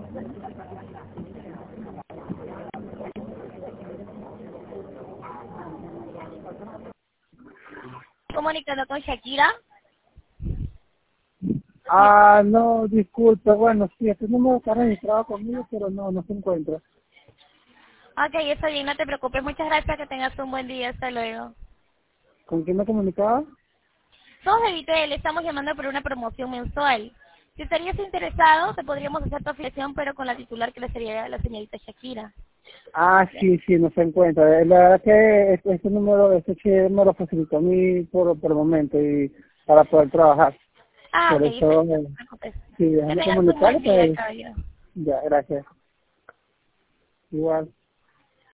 Comunicando con Shakira. No, disculpe, bueno, sí, este número está registrado conmigo, pero no se encuentra. Ok, está bien, no te preocupes. Muchas gracias, que tengas un buen día. Hasta luego. ¿Con quién me comunicaba? Somos de Vitel, estamos llamando por una promoción mensual. Si estarías interesado, te podríamos hacer tu afiliación, pero con la titular que le sería la señorita Shakira. Sí, no se encuentra. La verdad que este número, me lo facilitó a mí por el momento y para poder trabajar. Ok, Por eso, no te preocupes. sí, Que déjame tengas un buen comunicarle, día, pues, caballero. ya, gracias. Igual.